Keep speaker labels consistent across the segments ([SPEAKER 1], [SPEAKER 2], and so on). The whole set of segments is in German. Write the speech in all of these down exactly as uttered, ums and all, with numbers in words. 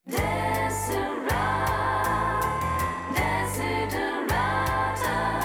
[SPEAKER 1] Desiderata, Desiderata,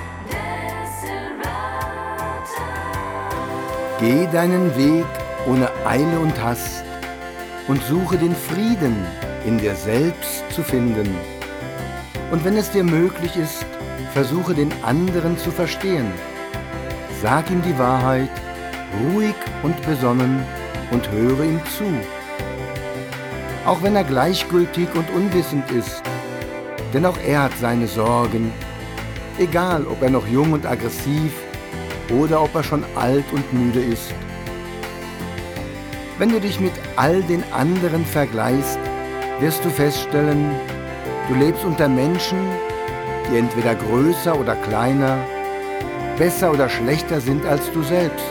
[SPEAKER 1] Desiderata.
[SPEAKER 2] Geh deinen Weg ohne Eile und Hast und suche den Frieden in dir selbst zu finden. Und wenn es dir möglich ist, versuche den anderen zu verstehen. Sag ihm die Wahrheit, ruhig und besonnen, und höre ihm zu. Auch wenn er gleichgültig und unwissend ist, denn auch er hat seine Sorgen, egal ob er noch jung und aggressiv oder ob er schon alt und müde ist. Wenn du dich mit all den anderen vergleichst, wirst du feststellen, du lebst unter Menschen, die entweder größer oder kleiner, besser oder schlechter sind als du selbst.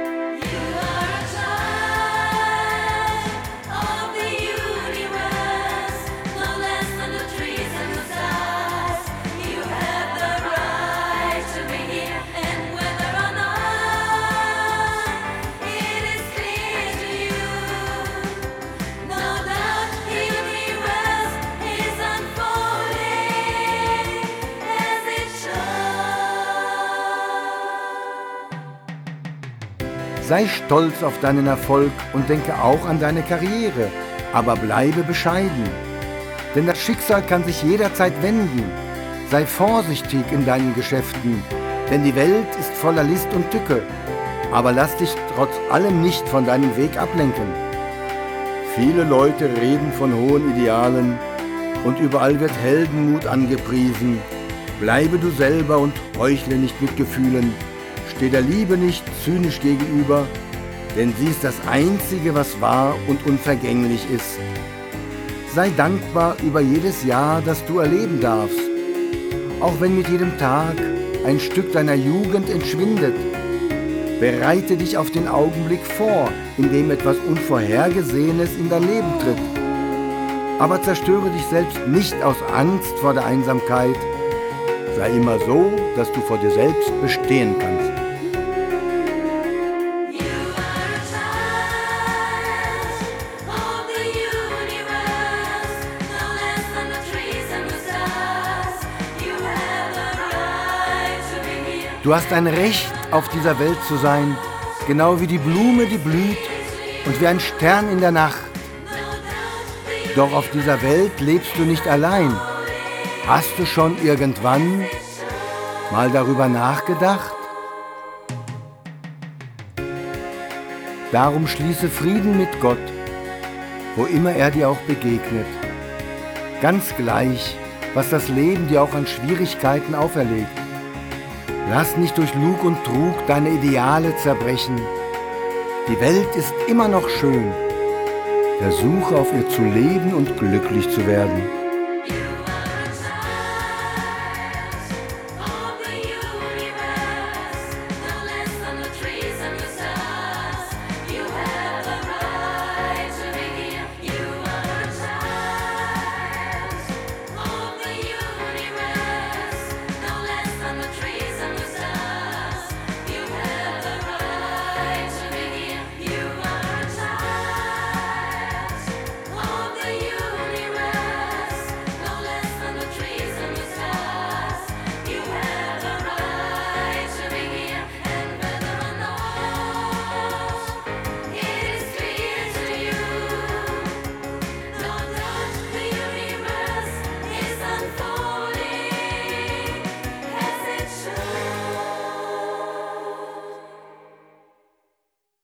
[SPEAKER 2] Sei stolz auf deinen Erfolg und denke auch an deine Karriere, aber bleibe bescheiden. Denn das Schicksal kann sich jederzeit wenden. Sei vorsichtig in deinen Geschäften, denn die Welt ist voller List und Tücke. Aber lass dich trotz allem nicht von deinem Weg ablenken. Viele Leute reden von hohen Idealen und überall wird Heldenmut angepriesen. Bleibe du selber und heuchle nicht mit Gefühlen. Steh der Liebe nicht zynisch gegenüber, denn sie ist das Einzige, was wahr und unvergänglich ist. Sei dankbar über jedes Jahr, das du erleben darfst, auch wenn mit jedem Tag ein Stück deiner Jugend entschwindet. Bereite dich auf den Augenblick vor, in dem etwas Unvorhergesehenes in dein Leben tritt. Aber zerstöre dich selbst nicht aus Angst vor der Einsamkeit. Sei immer so, dass du vor dir selbst bestehen kannst. Du hast ein Recht, auf dieser Welt zu sein, genau wie die Blume, die blüht, und wie ein Stern in der Nacht. Doch auf dieser Welt lebst du nicht allein. Hast du schon irgendwann mal darüber nachgedacht? Darum schließe Frieden mit Gott, wo immer er dir auch begegnet. Ganz gleich, was das Leben dir auch an Schwierigkeiten auferlegt. Lass nicht durch Lug und Trug deine Ideale zerbrechen. Die Welt ist immer noch schön. Versuche auf ihr zu leben und glücklich zu werden.